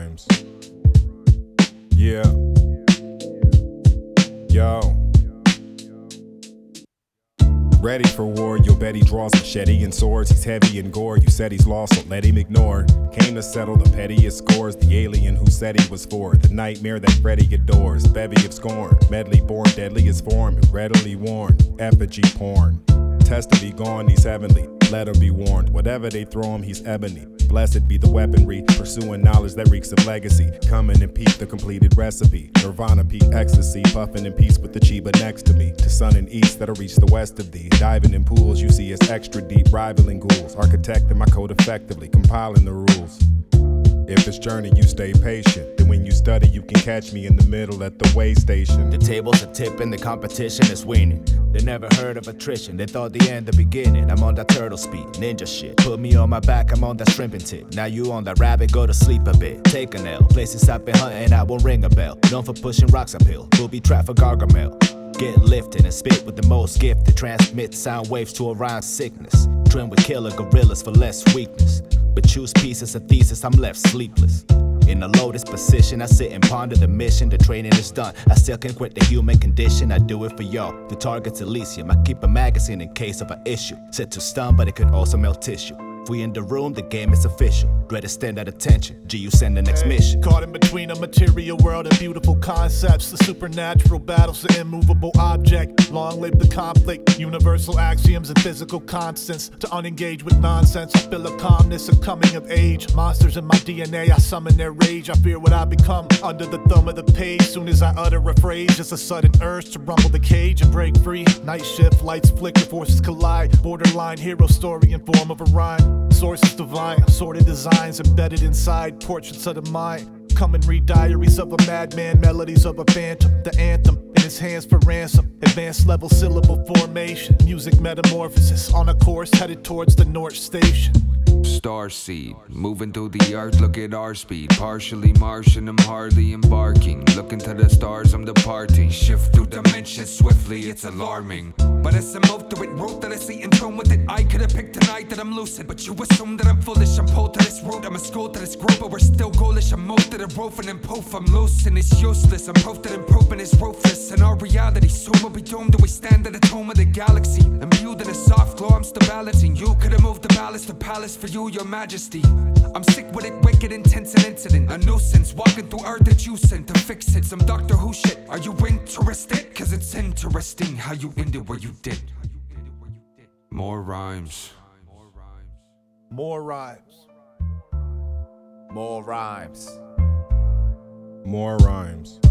rhymes. Yeah. Yo. Ready for war, you'll bet he draws machete and swords. He's heavy in gore, you said he's lost, so let him ignore. Came to settle the pettiest scores, the alien who said he was for. The nightmare that Freddy adores, bevy of scorn. Medley born, deadly is form, and readily worn. Effigy porn. Test to be gone, he's heavenly. Let him be warned, whatever they throw him, he's ebony. Blessed be the weaponry, pursuing knowledge that reeks of legacy. Coming and peep the completed recipe. Nirvana peak ecstasy, puffing in peace with the Chiba next to me. To sun and east that'll reach the west of thee. Diving in pools you see as extra deep, rivaling ghouls. Architecting my code effectively, compiling the rules. If it's journey, you stay patient. Then when you study, you can catch me in the middle at the way station. The tables are tipping, the competition is winning. They never heard of attrition, they thought the end the beginning. I'm on that turtle speed, ninja shit. Put me on my back, I'm on that shrimping tip. Now you on that rabbit, go to sleep a bit. Take an L, places I've been hunting, I won't ring a bell. Known for pushing rocks uphill, booby trap for Gargamel. Get lifted and spit with the most gifted. Transmit sound waves to Orion's sickness. Trend with killer gorillas for less weakness. But choose pieces of thesis, I'm left sleepless. In a lotus position, I sit and ponder the mission. The training is done, I still can't quit the human condition. I do it for y'all, the target's Elysium. I keep a magazine in case of an issue. Set to stun, but it could also melt tissue. If we in the room, the game is official. Dread to stand at attention, G, you send the next mission. Caught in between a material world and beautiful concepts. The supernatural battles the immovable object. Long live the conflict, universal axioms and physical constants. To unengage with nonsense, I feel a calmness, a coming of age. Monsters in my DNA, I summon their rage. I fear what I become under the thumb of the page. Soon as I utter a phrase, just a sudden urge to rumble the cage and break free. Night shift, lights flicker, forces collide. Borderline hero story in form of a rhyme. Sources divine, sorted designs embedded inside portraits of the mind. Come and read diaries of a madman, melodies of a phantom. The anthem in his hands for ransom. Advanced level syllable formation. Music metamorphosis on a course headed towards the North Station. Starseed, moving through the earth, look at our speed. Partially Martian, I'm hardly embarking. Looking to the stars, I'm departing. Shift through dimensions swiftly, it's alarming. But as I move through it, wrote that I see in tune with it. I could have picked tonight that I'm lucid, but you assume that I'm foolish. I'm pulled to this route, I'm a school to this group, but we're still ghoulish. I'm moved to the roof and poof, I'm loose and it's useless. I'm proof that improvement is ruthless. And our reality soon will be doomed. Do we stand at the tomb of the galaxy? Imbued in a soft glow, I'm still balancing. You could have moved the palace to palace for you, your majesty. I'm sick with it, wicked, intense, an incident. A nuisance, walking through earth that you sent to fix it. Some Doctor Who shit, are you interested? Cause it's interesting how you ended where you did. More rhymes. More rhymes. More rhymes. More rhymes.